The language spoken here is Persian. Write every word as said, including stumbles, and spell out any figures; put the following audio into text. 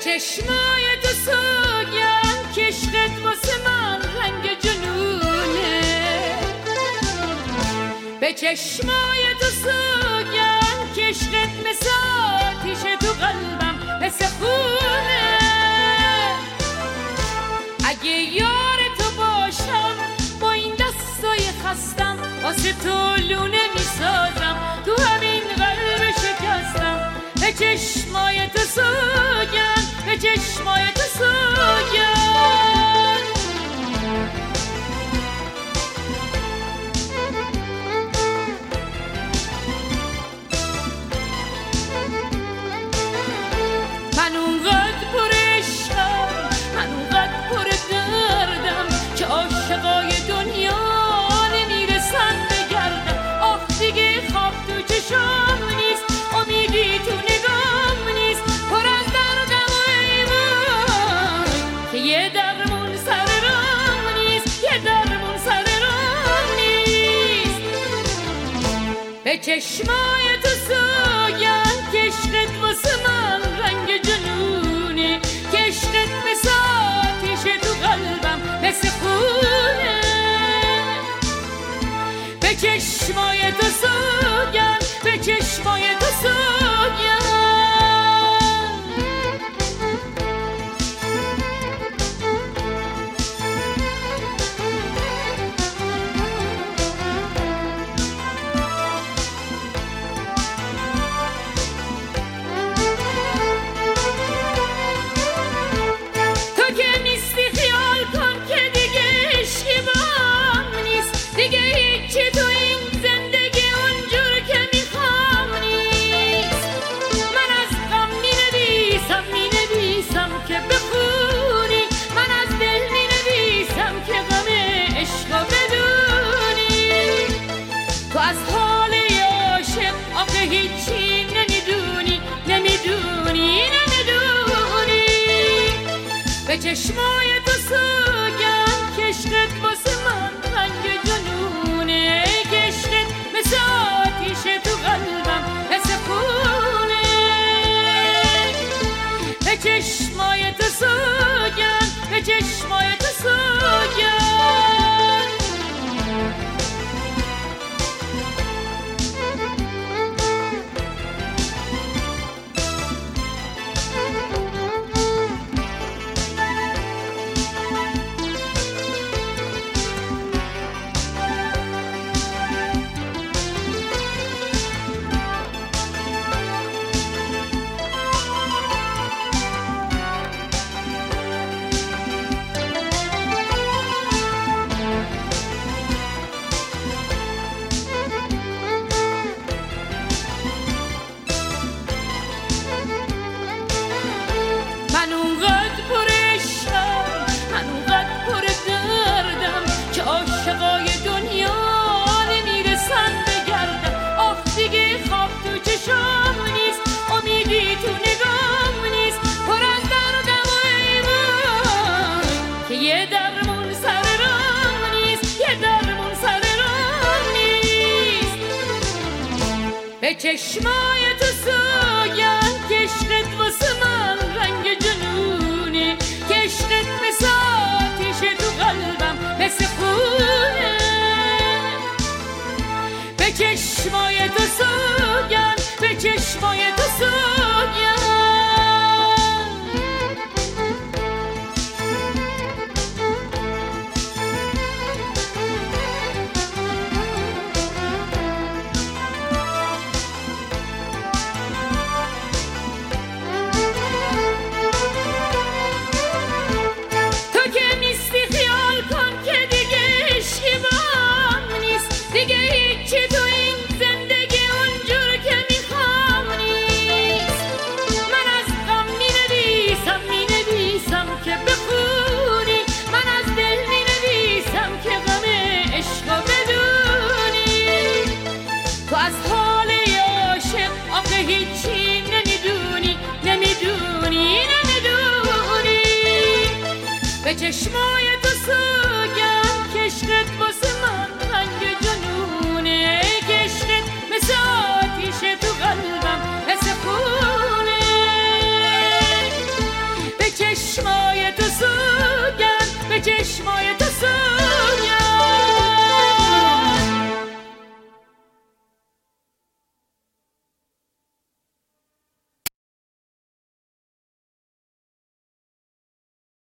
چشمای تو سوگن که عشقت واسه من رنگ جنونه، به چشمای تو سوگن که عشقت مثل آتیش تو قلبم مثل خونه. اگه یار تو باشم با این دستای خستم واسه تو لونه میسازم تو همین قلب شکستم. به چشمای تو سوگن، به چشمای تو سوگن. من اونقدر پر عشقم، من اونقدر پر دردم که عاشقای دنیا نمیرسن بگردم. آخ دیگه خواب تو چشام نیست، امیدی تو نگام نیست، پر از دردم و ایمان که یه درمون سر راه نیست، یه درمون سر راه نیست. به چشمای تو سوگن که عشقت واسه من رنگ جنونه، که عشقت مثل آتیش تو قلبم مثل خونه. به چشمای تو سوگن، به چشمای تو سوگن. تو که نیستی خیال کن که دیگه عشقی با هم نیست، دیگه هیچی تو این زندگی اونجور که میخوام نیست. من از غم مینویسم مینویسم که بخونی، من از دل مینویسم که غم عشقو بدونی. تو از حال عاشق آخه هیچی نمیدونی، نمیدونی، نمیدونی. به چشمای تو سوگن که عشقت واسه من رنگ جنونه، که عشقت مثل آتیش تو قلبم مثل خونه. به چشمای تو سوگن، به چشمای تو سوگن. من اونقدر پر عشقم، من اونقدر پر دردم که عاشقای دنیا نمیرسن بگردم. آخ دیگه خواب تو چشام نیست، امیدی تو نگام نیست، پر از دردم و ایمان که یه درمون سر راه نیست، یه درمون سر راه نیست. به چشمای تو سوگن،